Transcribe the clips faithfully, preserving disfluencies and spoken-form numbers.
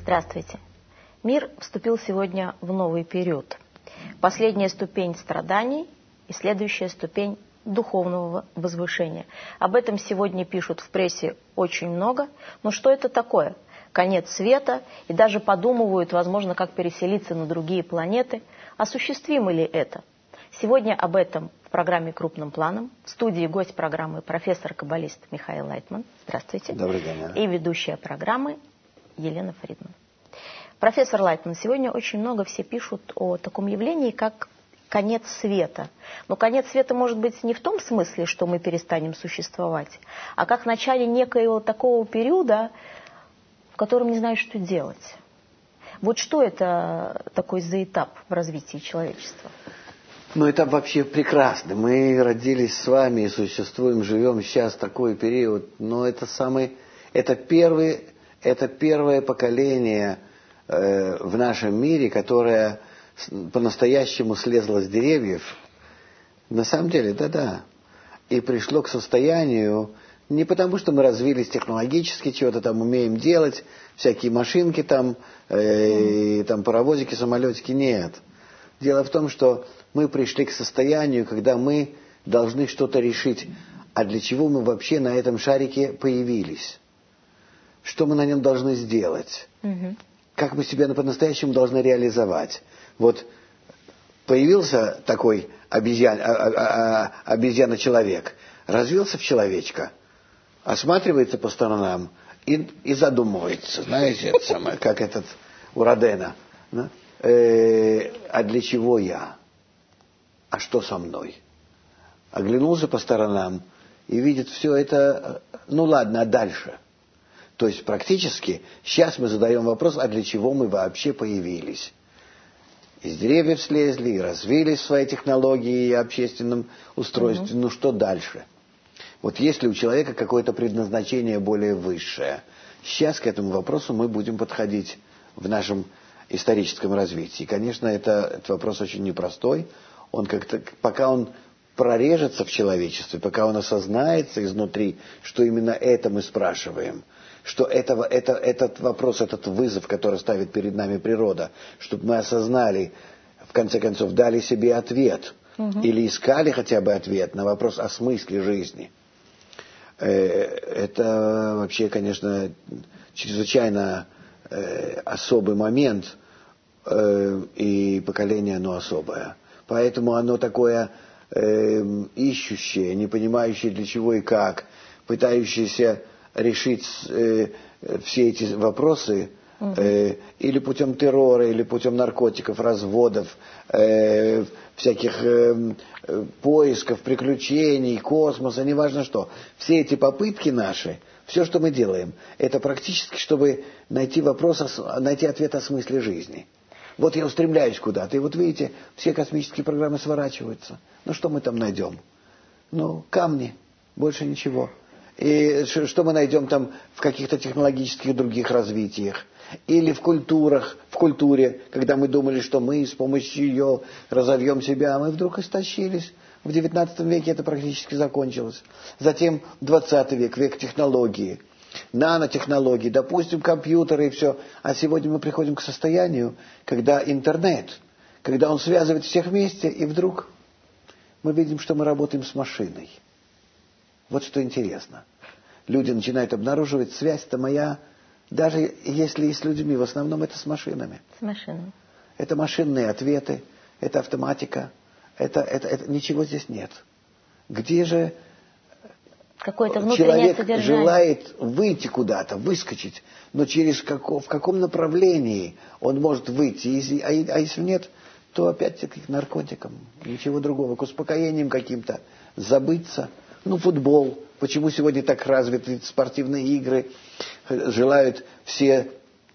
Здравствуйте. Мир вступил сегодня в новый период. Последняя ступень страданий и следующая ступень духовного возвышения. Об этом сегодня пишут в прессе очень много. Но что это такое? Конец света, и даже подумывают, возможно, как переселиться на другие планеты. Осуществимо ли это? Сегодня об этом в программе «Крупным планом». В студии гость программы профессор-каббалист Михаил Лайтман. Здравствуйте. Добрый день. И ведущая программы Елена Фридман. Профессор Лайтман, сегодня очень много все пишут о таком явлении, как конец света. Но конец света может быть не в том смысле, что мы перестанем существовать, а как в начале некоего такого периода, в котором не знают, что делать. Вот что это такой за этап в развитии человечества? Ну, этап вообще прекрасный. Мы родились с вами и существуем, живем сейчас такой период. Но это самый, это первый, это первое поколение э, в нашем мире, которое по-настоящему слезло с деревьев. На самом деле, да-да. И пришло к состоянию, не потому что мы развились технологически, чего-то там умеем делать, всякие машинки там, э, и, там паровозики, самолетики, нет. Дело в том, что мы пришли к состоянию, когда мы должны что-то решить. А для чего мы вообще на этом шарике появились? Что мы на нем должны сделать? Угу. Как мы себя по-настоящему должны реализовать? Вот появился такой обезьян, а, а, а, обезьяна-человек, развился в человечка, осматривается по сторонам и, и задумывается, знаете, это самое, как этот у Родена. Да? Э, а для чего я? А что со мной? Оглянулся по сторонам и видит все это, ну ладно, а дальше? То есть практически сейчас мы задаем вопрос, а для чего мы вообще появились? Из деревьев слезли, и развились в своей технологии и общественном устройстве. Mm-hmm. Ну что дальше? Вот есть ли у человека какое-то предназначение более высшее? Сейчас к этому вопросу мы будем подходить в нашем историческом развитии. И, конечно, это, этот вопрос очень непростой. Он как-то, пока он прорежется в человечестве, пока он осознается изнутри, что именно это мы спрашиваем, что этого, это, этот вопрос, этот вызов, который ставит перед нами природа, чтобы мы осознали, в конце концов, дали себе ответ, угу. или искали хотя бы ответ на вопрос о смысле жизни. Это вообще, конечно, чрезвычайно особый момент, и поколение оно особое. Поэтому оно такое ищущее, не понимающее для чего и как, пытающееся решить э, все эти вопросы угу. э, или путем террора, или путем наркотиков, разводов, э, всяких э, поисков, приключений, космоса, неважно что. Все эти попытки наши, все, что мы делаем, это практически, чтобы найти вопрос, найти ответ о смысле жизни. Вот я устремляюсь куда-то, и вот видите, все космические программы сворачиваются. Ну что мы там найдем? Ну, камни, больше ничего. И что мы найдем там в каких-то технологических других развитиях? Или в культурах, в культуре, когда мы думали, что мы с помощью ее разовьем себя, а мы вдруг истощились. В девятнадцатом веке это практически закончилось. Затем двадцатый век, век технологии, нанотехнологии, допустим, компьютеры и все. А сегодня мы приходим к состоянию, когда интернет, когда он связывает всех вместе, и вдруг мы видим, что мы работаем с машиной. Вот что интересно. Люди начинают обнаруживать, связь-то моя, даже если и с людьми, в основном это с машинами. С машинами. Это машинные ответы, это автоматика, это, это, это ничего здесь нет. Где же какое-то внутреннее человек содержание желает выйти куда-то, выскочить, но через како, в каком направлении он может выйти, если, а, а если нет, то опять-таки к наркотикам, ничего другого, к успокоениям каким-то, забыться. Ну, футбол. Почему сегодня так развиты спортивные игры? Желают все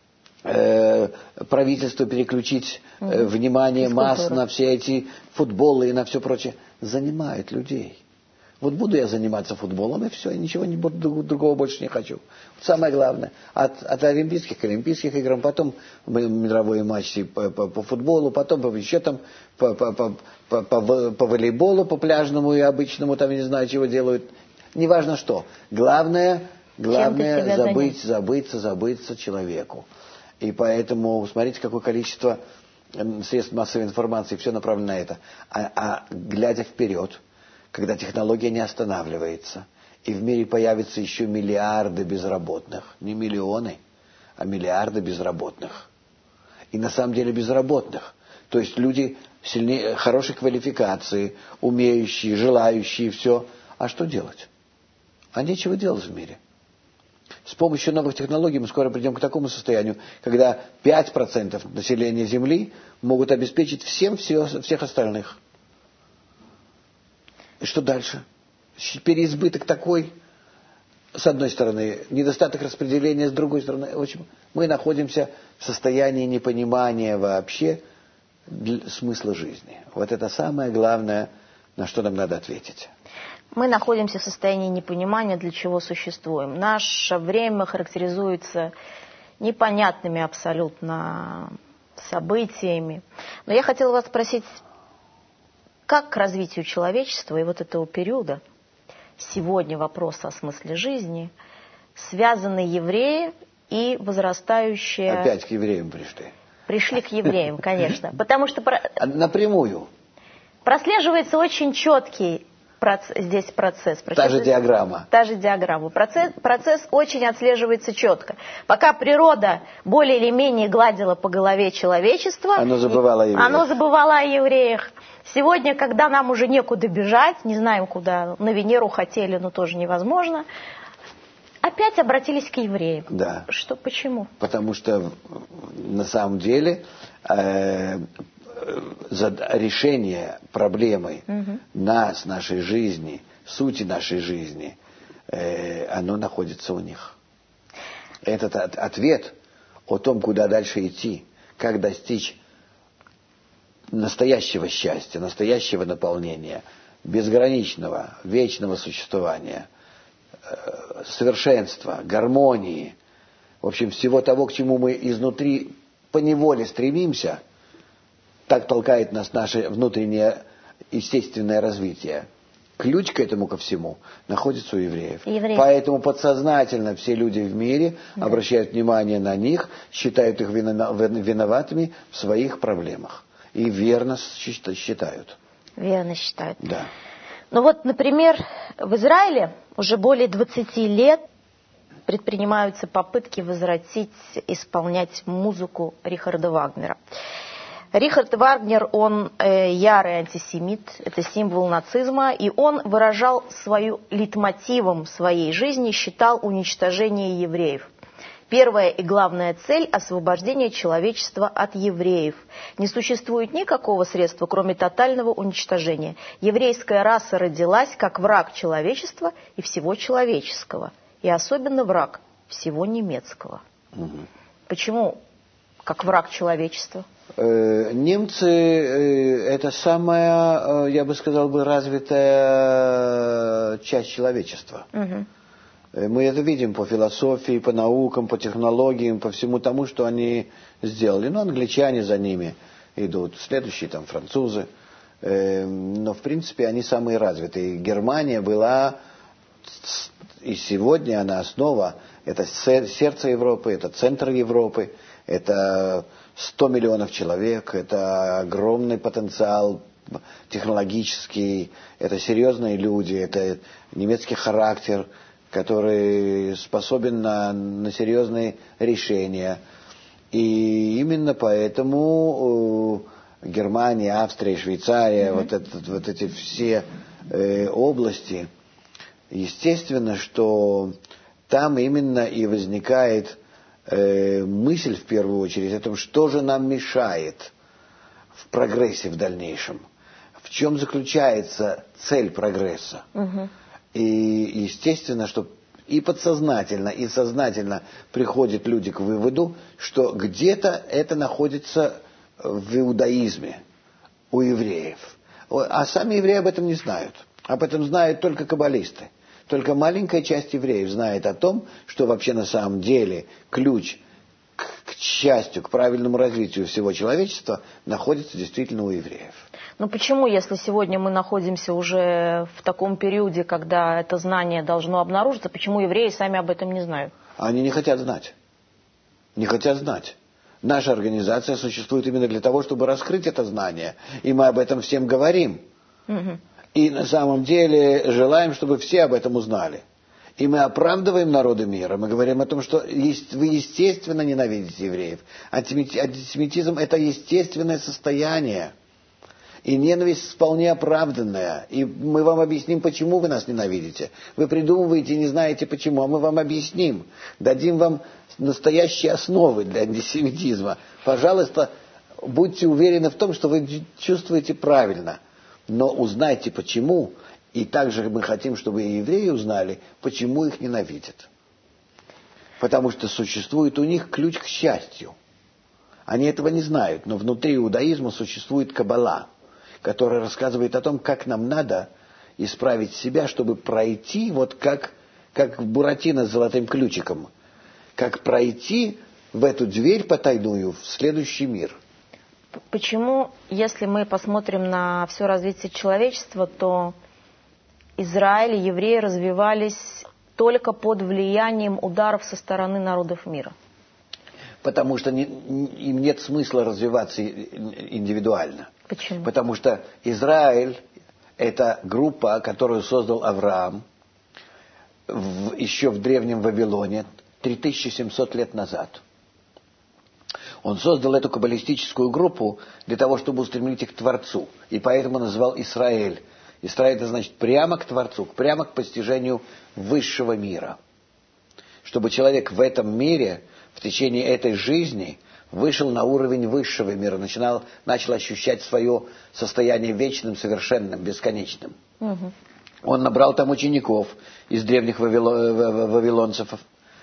э, правительства переключить э, внимание масс на все эти футболы и на все прочее. Занимают людей. Вот буду я заниматься футболом, и все, ничего не буду, другого больше не хочу. Вот самое главное. От, от олимпийских к олимпийских играм, потом мировые матчи по, по, по футболу, потом по, еще там по, по, по, по, по, по волейболу, по пляжному и обычному, там не знаю, чего делают. Неважно что. Главное, главное забыть, забыться, забыться человеку. И поэтому, смотрите, какое количество средств массовой информации, все направлено на это. А, а глядя вперед, когда технология не останавливается, и в мире появятся еще миллиарды безработных, не миллионы, а миллиарды безработных. И на самом деле безработных. То есть люди сильнее, хорошей квалификации, умеющие, желающие, все. А что делать? А нечего делать в мире. С помощью новых технологий мы скоро придем к такому состоянию, когда пять процентов населения Земли могут обеспечить всем все, всех остальных. И что дальше? Переизбыток такой, с одной стороны, недостаток распределения, с другой стороны. В общем, мы находимся в состоянии непонимания вообще смысла жизни. Вот это самое главное, на что нам надо ответить. Мы находимся в состоянии непонимания, для чего существуем. Наше время характеризуется непонятными абсолютно событиями. Но я хотела вас спросить, как к развитию человечества и вот этого периода, сегодня вопрос о смысле жизни, связаны евреи и возрастающие... Опять к евреям пришли. Пришли к евреям, конечно. Потому что... Напрямую. Прослеживается очень четкий процесс, здесь процесс. Та же диаграмма. Та же диаграмма. Процесс, процесс очень отслеживается четко. Пока природа более или менее гладила по голове человечество... Оно забывало о евреях. Оно забывало о евреях. Сегодня, когда нам уже некуда бежать, не знаем куда, на Венеру хотели, но тоже невозможно, опять обратились к евреям. Да. Что, почему? Потому что на самом деле э, решение проблемы угу. нас, нашей жизни, сути нашей жизни, э, оно находится у них. Этот от, ответ о том, куда дальше идти, как достичь настоящего счастья, настоящего наполнения, безграничного, вечного существования, совершенства, гармонии, в общем, всего того, к чему мы изнутри поневоле стремимся, так толкает нас наше внутреннее естественное развитие. Ключ к этому ко всему находится у евреев. Евреи. Поэтому подсознательно все люди в мире да. обращают внимание на них, считают их виноватыми в своих проблемах. И верно считают. Верно считают. Да. Ну вот, например, в Израиле уже более двадцати лет предпринимаются попытки возвратить, исполнять музыку Рихарда Вагнера. Рихард Вагнер, он э, ярый антисемит, это символ нацизма, и он выражал свою лейтмотивом своей жизни, считал уничтожение евреев. Первая и главная цель – освобождение человечества от евреев. Не существует никакого средства, кроме тотального уничтожения. Еврейская раса родилась как враг человечества и всего человеческого. И особенно враг всего немецкого. Угу. Почему как враг человечества? Э, немцы э, – это самая, э, я бы сказал, бы, развитая часть человечества. Угу. Мы это видим по философии, по наукам, по технологиям, по всему тому, что они сделали. Ну, англичане за ними идут, следующие там французы. Но, в принципе, они самые развитые. Германия была, и сегодня она основа, это сердце Европы, это центр Европы, это сто миллионов человек, это огромный потенциал технологический, это серьезные люди, это немецкий характер, который способен на, на серьезные решения. И именно поэтому э, Германия, Австрия, Швейцария, mm-hmm. вот, этот, вот эти все э, области, естественно, что там именно и возникает э, мысль в первую очередь о том, что же нам мешает в прогрессе в дальнейшем, в чем заключается цель прогресса. Mm-hmm. И естественно, что и подсознательно, и сознательно приходят люди к выводу, что где-то это находится в иудаизме, у евреев. А сами евреи об этом не знают. Об этом знают только каббалисты. Только маленькая часть евреев знает о том, что вообще на самом деле ключ к, к счастью, к правильному развитию всего человечества находится действительно у евреев. Но почему, если сегодня мы находимся уже в таком периоде, когда это знание должно обнаружиться, почему евреи сами об этом не знают? Они не хотят знать. Не хотят знать. Наша организация существует именно для того, чтобы раскрыть это знание. И мы об этом всем говорим. Угу. И на самом деле желаем, чтобы все об этом узнали. И мы оправдываем народы мира. Мы говорим о том, что вы естественно ненавидите евреев. Антисемитизм – это естественное состояние. И ненависть вполне оправданная. И мы вам объясним, почему вы нас ненавидите. Вы придумываете и не знаете почему, а мы вам объясним. Дадим вам настоящие основы для антисемитизма. Пожалуйста, будьте уверены в том, что вы чувствуете правильно. Но узнайте почему. И также мы хотим, чтобы и евреи узнали, почему их ненавидят. Потому что существует у них ключ к счастью. Они этого не знают, но внутри иудаизма существует каббала, которая рассказывает о том, как нам надо исправить себя, чтобы пройти, вот как, как Буратино с золотым ключиком, как пройти в эту дверь потайную в следующий мир. Почему, если мы посмотрим на все развитие человечества, то Израиль и евреи развивались только под влиянием ударов со стороны народов мира? Потому что не, им нет смысла развиваться индивидуально. Почему? Потому что Израиль – это группа, которую создал Авраам в, еще в древнем Вавилоне три тысячи семьсот лет назад. Он создал эту каббалистическую группу для того, чтобы устремить их к Творцу. И поэтому назвал Исраэль. Исраэль – это значит прямо к Творцу, прямо к постижению высшего мира. Чтобы человек в этом мире, в течение этой жизни, вышел на уровень высшего мира, начинал, начал ощущать свое состояние вечным, совершенным, бесконечным. Угу. Он набрал там учеников из древних вавилонцев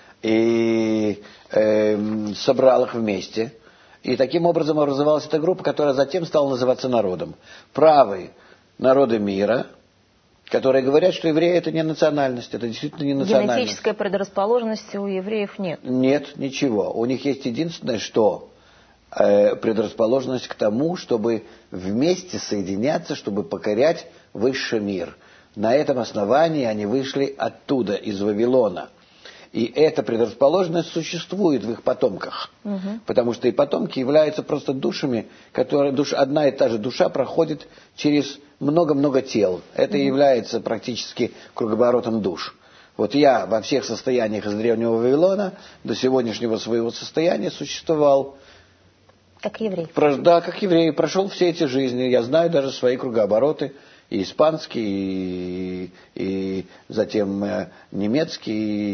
и э, собрал их вместе. И таким образом образовалась эта группа, которая затем стала называться народом. Правые народы мира, которые говорят, что евреи – это не национальность, это действительно не национальность. Генетической предрасположенности у евреев нет? Нет, ничего. У них есть единственное, что э, предрасположенность к тому, чтобы вместе соединяться, чтобы покорять высший мир. На этом основании они вышли оттуда, из Вавилона. И эта предрасположенность существует в их потомках. Угу. Потому что и потомки являются просто душами, которые, душ, одна и та же душа проходит через много-много тел. Это угу. является практически круговоротом душ. Вот я во всех состояниях из древнего Вавилона до сегодняшнего своего состояния существовал. Как еврей. Про, да, как еврей. Прошел все эти жизни. Я знаю даже свои кругообороты. И испанский, и, и затем э, немецкий,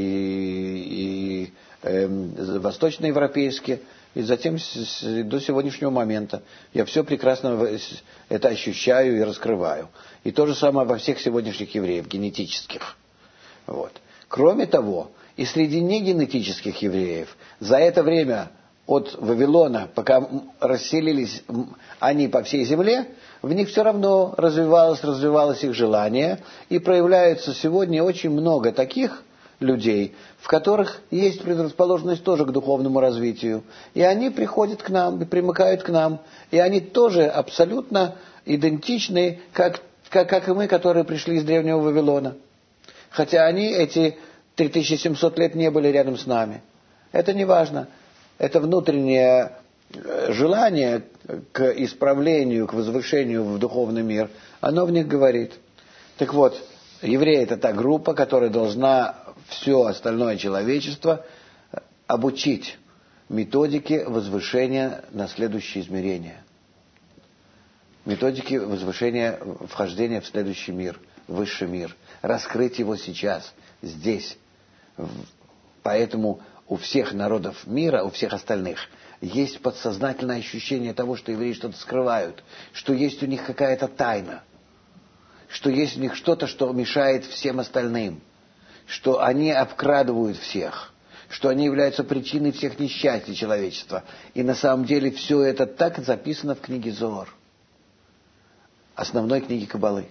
и, и э, восточноевропейский, и затем с, с, до сегодняшнего момента. Я все прекрасно это ощущаю и раскрываю. И то же самое во всех сегодняшних евреев, генетических. Вот. Кроме того, и среди негенетических евреев за это время от Вавилона, пока расселились они по всей земле, в них все равно развивалось, развивалось их желание, и проявляется сегодня очень много таких людей, в которых есть предрасположенность тоже к духовному развитию. И они приходят к нам, и примыкают к нам, и они тоже абсолютно идентичны, как, как, как и мы, которые пришли из древнего Вавилона. Хотя они эти три тысячи семьсот лет не были рядом с нами. Это не важно. Это внутреннее желание к исправлению, к возвышению в духовный мир, оно в них говорит. Так вот, евреи – это та группа, которая должна все остальное человечество обучить методике возвышения на следующее измерение. Методике возвышения, вхождения в следующий мир, в высший мир. Раскрыть его сейчас, здесь. Поэтому у всех народов мира, у всех остальных, есть подсознательное ощущение того, что евреи что-то скрывают, что есть у них какая-то тайна, что есть у них что-то, что мешает всем остальным, что они обкрадывают всех, что они являются причиной всех несчастий человечества. И на самом деле все это так записано в книге Зоар, основной книге Каббалы.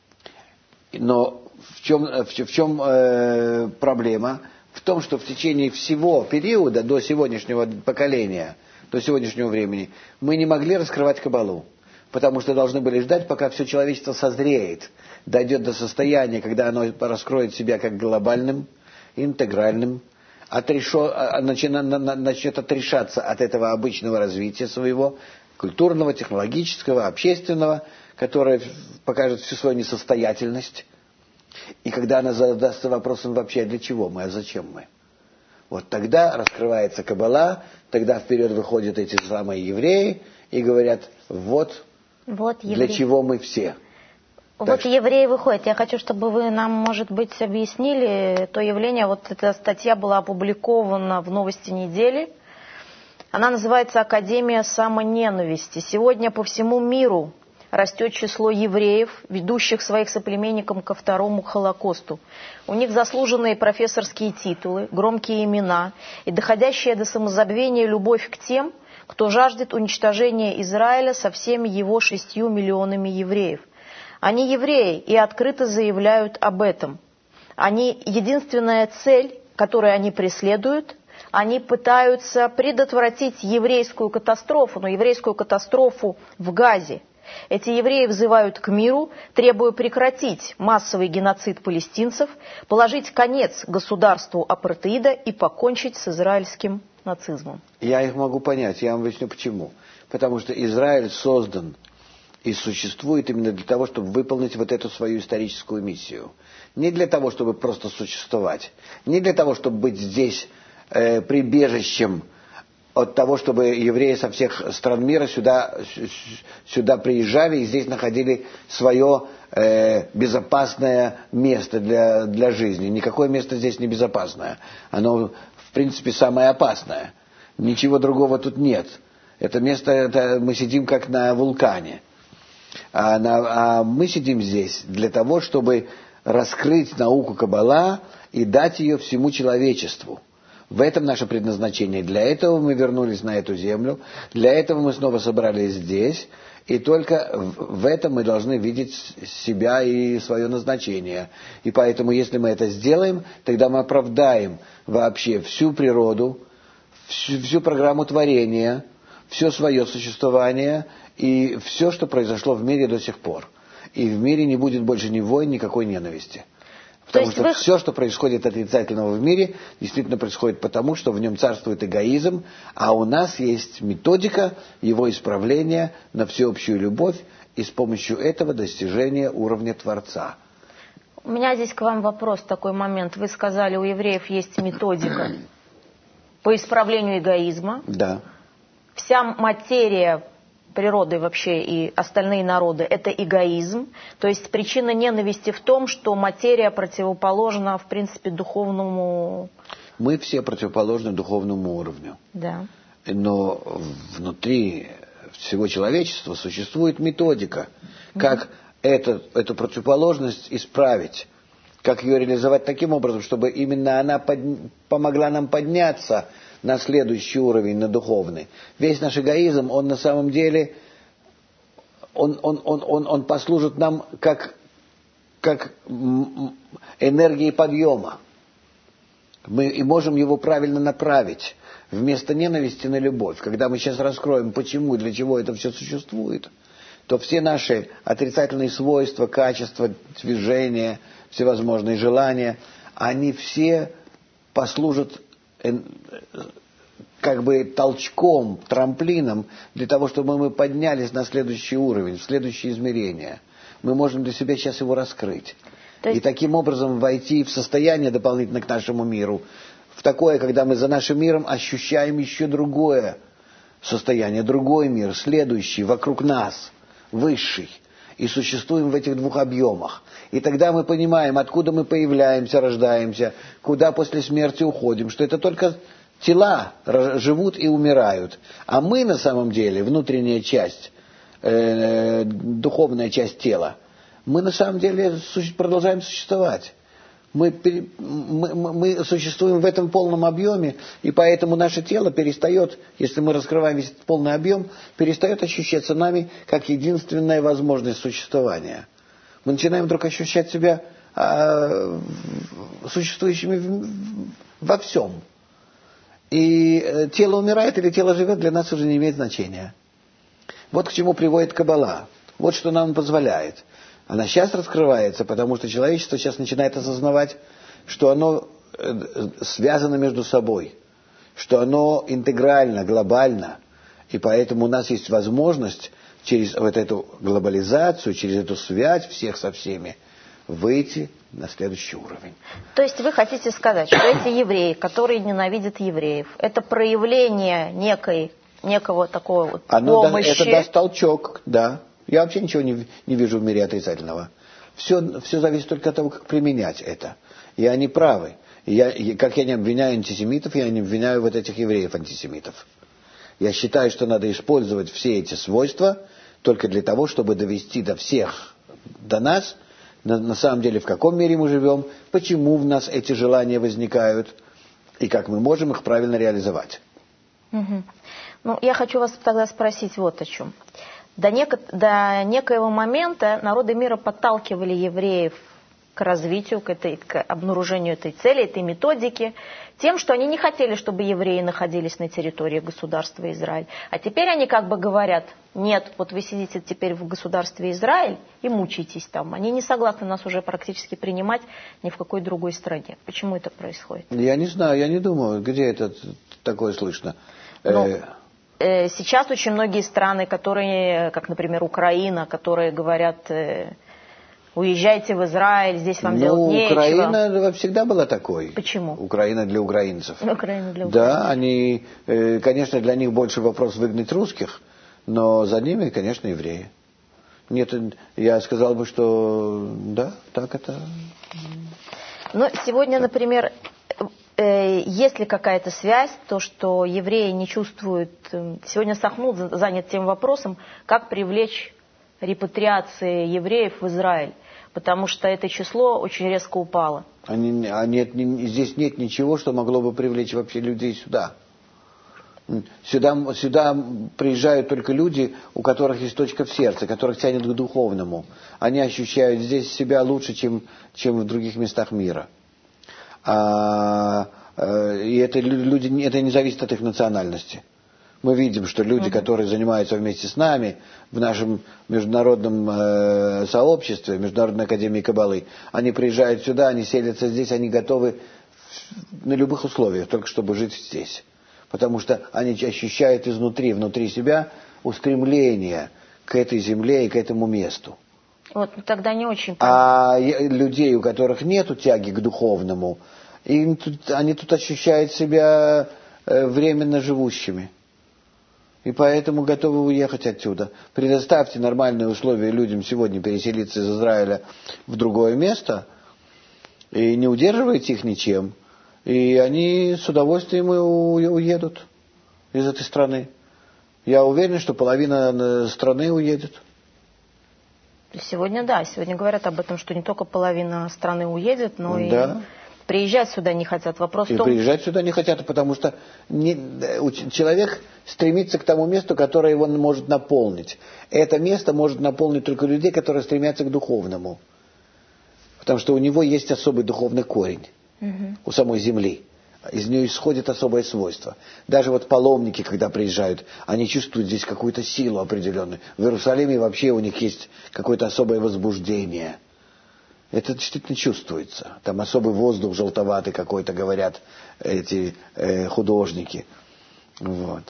Но в чем, в чем э, проблема? В том, что в течение всего периода до сегодняшнего поколения, до сегодняшнего времени, мы не могли раскрывать Каббалу, потому что должны были ждать, пока все человечество созреет, дойдет до состояния, когда оно раскроет себя как глобальным, интегральным, отрешо, начнет отрешаться от этого обычного развития своего, культурного, технологического, общественного, которое покажет всю свою несостоятельность. И когда она задастся вопросом вообще, а для чего мы, а зачем мы? Вот тогда раскрывается Каббала, тогда вперед выходят эти самые евреи и говорят, вот, вот для чего мы все. Вот так евреи выходят. Я хочу, чтобы вы нам, может быть, объяснили то явление. Вот эта статья была опубликована в «Новости недели». Она называется «Академия самоненависти». Сегодня по всему миру растет число евреев, ведущих своих соплеменников ко второму Холокосту. У них заслуженные профессорские титулы, громкие имена и доходящая до самозабвения любовь к тем, кто жаждет уничтожения Израиля со всеми его шестью миллионами евреев. Они евреи и открыто заявляют об этом. Они, единственная цель, которую они преследуют, они пытаются предотвратить еврейскую катастрофу, но еврейскую катастрофу в Газе. Эти евреи взывают к миру, требуя прекратить массовый геноцид палестинцев, положить конец государству апартеида и покончить с израильским нацизмом. Я их могу понять, я вам объясню почему. Потому что Израиль создан и существует именно для того, чтобы выполнить вот эту свою историческую миссию. Не для того, чтобы просто существовать, не для того, чтобы быть здесь э, прибежищем от того, чтобы евреи со всех стран мира сюда, сюда приезжали и здесь находили свое э, безопасное место для, для жизни. Никакое место здесь не безопасное. Оно, в принципе, самое опасное. Ничего другого тут нет. Это место, это мы сидим как на вулкане. А, на, а мы сидим здесь для того, чтобы раскрыть науку Каббала и дать ее всему человечеству. В этом наше предназначение. Для этого мы вернулись на эту землю, для этого мы снова собрались здесь, и только в этом мы должны видеть себя и свое назначение. И поэтому, если мы это сделаем, тогда мы оправдаем вообще всю природу, всю, всю программу творения, все свое существование и все, что произошло в мире до сих пор. И в мире не будет больше ни войн, никакой ненависти. Потому что вы... все, что происходит отрицательного в мире, действительно происходит потому, что в нем царствует эгоизм, а у нас есть методика его исправления на всеобщую любовь и с помощью этого достижения уровня Творца. У меня здесь к вам вопрос, такой момент. Вы сказали, у евреев есть методика по исправлению эгоизма. Да. Вся материя природы вообще и остальные народы – это эгоизм. То есть причина ненависти в том, что материя противоположна, в принципе, духовному... Мы все противоположны духовному уровню. Да. Но внутри всего человечества существует методика, как mm-hmm. это, эту противоположность исправить, как ее реализовать таким образом, чтобы именно она под... помогла нам подняться на следующий уровень, на духовный. Весь наш эгоизм, он на самом деле, он, он, он, он, он послужит нам как, как энергией подъема. Мы и можем его правильно направить вместо ненависти на любовь. Когда мы сейчас раскроем, почему и для чего это все существует, то все наши отрицательные свойства, качества, движения, всевозможные желания, они все послужат как бы толчком, трамплином для того, чтобы мы поднялись на следующий уровень, в следующее измерение. Мы можем для себя сейчас его раскрыть. Есть... И таким образом войти в состояние дополнительно к нашему миру, в такое, когда мы за нашим миром ощущаем еще другое состояние, другой мир, следующий, вокруг нас, высший. И существуем в этих двух объемах. И тогда мы понимаем, откуда мы появляемся, рождаемся, куда после смерти уходим, что это только тела живут и умирают. А мы на самом деле, внутренняя часть, э, духовная часть тела, мы на самом деле продолжаем существовать. Мы, мы, мы существуем в этом полном объеме, и поэтому наше тело перестает, если мы раскрываем весь этот полный объем, перестает ощущаться нами как единственная возможность существования. Мы начинаем вдруг ощущать себя а, существующими в, во всем. И тело умирает или тело живет, для нас уже не имеет значения. Вот к чему приводит Каббала. Вот что нам позволяет. Она сейчас раскрывается, потому что человечество сейчас начинает осознавать, что оно связано между собой, что оно интегрально, глобально, и поэтому у нас есть возможность через вот эту глобализацию, через эту связь всех со всеми выйти на следующий уровень. То есть вы хотите сказать, что эти евреи, которые ненавидят евреев, это проявление некой, некого такого вот Оно помощи? Да, это даст толчок, да. Я вообще ничего не, не вижу в мире отрицательного. Все, все зависит только от того, как применять это. И они правы. И я, и как я не обвиняю антисемитов, я не обвиняю вот этих евреев-антисемитов. Я считаю, что надо использовать все эти свойства только для того, чтобы довести до всех, до нас, на, на самом деле, в каком мире мы живем, почему в нас эти желания возникают, и как мы можем их правильно реализовать. Угу. Ну, я хочу вас тогда спросить вот о чем. До, неко, до некоего момента народы мира подталкивали евреев к развитию, к, этой, к обнаружению этой цели, этой методики, тем, что они не хотели, чтобы евреи находились на территории государства Израиль. А теперь они как бы говорят: нет, вот вы сидите теперь в государстве Израиль и мучаетесь там. Они не согласны нас уже практически принимать ни в какой другой стране. Почему это происходит? Я не знаю, я не думаю, где это такое слышно. Ну, э, сейчас очень многие страны, которые, как, например, Украина, которые говорят: э, уезжайте в Израиль, здесь вам ну, делать нечего. Украина всегда была такой. Почему? Украина для украинцев. Украина для украинцев. Да, они, э, конечно, для них больше вопрос выгнать русских, но за ними, конечно, евреи. Нет, я сказал бы, что да, так это. Но сегодня, например, есть ли какая-то связь, то, что евреи не чувствуют... Сегодня Сахнут занят тем вопросом, как привлечь репатриации евреев в Израиль, потому что это число очень резко упало. Они, а нет, не, здесь нет ничего, что могло бы привлечь вообще людей сюда. Сюда, сюда приезжают только люди, у которых есть точка в сердце, которых тянет к духовному. Они ощущают здесь себя лучше, чем, чем в других местах мира. А, и это, люди, это не зависит от их национальности. Мы видим, что люди, mm-hmm. которые занимаются вместе с нами в нашем международном э, сообществе, Международной академии Каббалы, они приезжают сюда, они селятся здесь, они готовы на любых условиях, только чтобы жить здесь. Потому что они ощущают изнутри, внутри себя устремление к этой земле и к этому месту. Вот, тогда не очень понятно. А людей, у которых нет тяги к духовному, им тут, они тут ощущают себя временно живущими. И поэтому готовы уехать отсюда. Предоставьте нормальные условия людям сегодня переселиться из Израиля в другое место, и не удерживайте их ничем, и они с удовольствием уедут из этой страны. Я уверен, что половина страны уедет. Сегодня да, сегодня говорят об этом, что не только половина страны уедет, но да. и приезжать сюда не хотят. Вопрос и в том... приезжать сюда не хотят, потому что не, человек стремится к тому месту, которое его может наполнить. Это место может наполнить только людей, которые стремятся к духовному. Потому что у него есть особый духовный корень, угу. у самой земли. Из нее исходит особое свойство. Даже вот паломники, когда приезжают, они чувствуют здесь какую-то силу определенную. В Иерусалиме вообще у них есть какое-то особое возбуждение. Это действительно чувствуется. Там особый воздух желтоватый какой-то, говорят эти э, художники. Вот.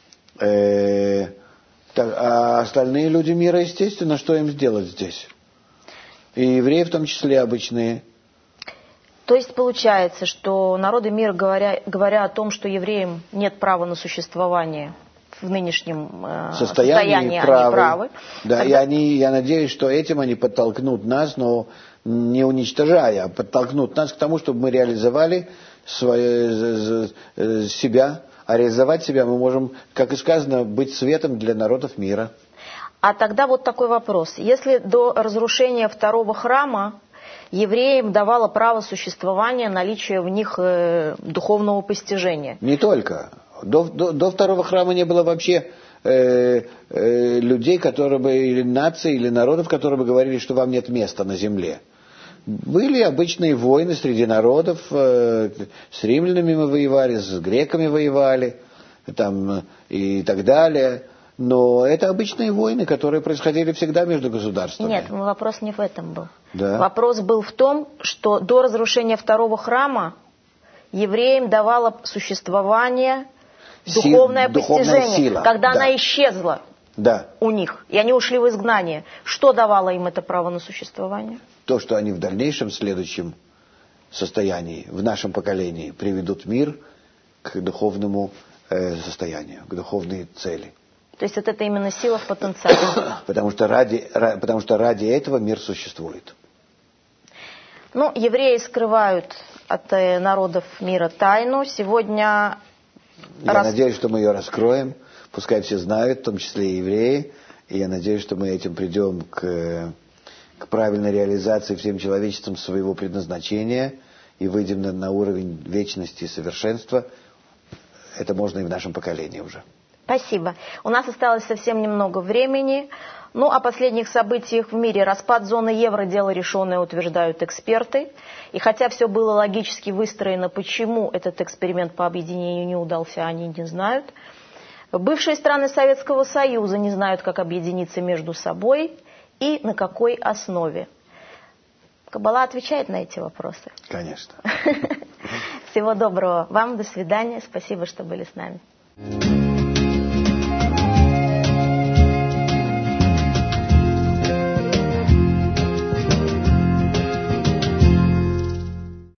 Э, так, а остальные люди мира, естественно, что им сделать здесь? И евреи в том числе обычные. То есть получается, что народы мира, говоря, говоря о том, что евреям нет права на существование в нынешнем э, состоянии, состоянии правы. Они правы. Да, тогда... и они, я надеюсь, что этим они подтолкнут нас, но не уничтожая, а подтолкнут нас к тому, чтобы мы реализовали свое, себя. А реализовать себя мы можем, как и сказано, быть светом для народов мира. А тогда вот такой вопрос. Если до разрушения второго храма евреям давало право существования, наличие в них э, духовного постижения. Не только. До, до, до второго храма не было вообще э, э, людей, которые бы, или наций, или народов, которые бы говорили, что вам нет места на земле. Были обычные войны среди народов. Э, с римлянами мы воевали, с греками воевали, там, и так далее. Но это обычные войны, которые происходили всегда между государствами. Нет, вопрос не в этом был. Да. Вопрос был в том, что до разрушения второго храма евреям давало существование Сил, духовное духовная постижение, сила, когда да. она исчезла Да. у них, и они ушли в изгнание. Что давало им это право на существование? То, что они в дальнейшем, следующем состоянии, в нашем поколении, приведут мир к духовному э, состоянию, к духовной цели. То есть вот это именно сила в потенциале. Потому что ради, потому что ради этого мир существует. Ну, евреи скрывают от э, народов мира тайну. Сегодня... Я рас... надеюсь, что мы ее раскроем. Пускай все знают, в том числе и евреи. И я надеюсь, что мы этим придем к, к правильной реализации всем человечеством своего предназначения и выйдем на, на уровень вечности и совершенства. Это можно и в нашем поколении уже. Спасибо. У нас осталось совсем немного времени. Ну, о последних событиях в мире. Распад зоны евро – дело решенное, утверждают эксперты. И хотя все было логически выстроено, почему этот эксперимент по объединению не удался, они не знают. Бывшие страны Советского Союза не знают, как объединиться между собой и на какой основе. Каббала отвечает на эти вопросы? Конечно. Всего доброго вам, до свидания. Спасибо, что были с нами.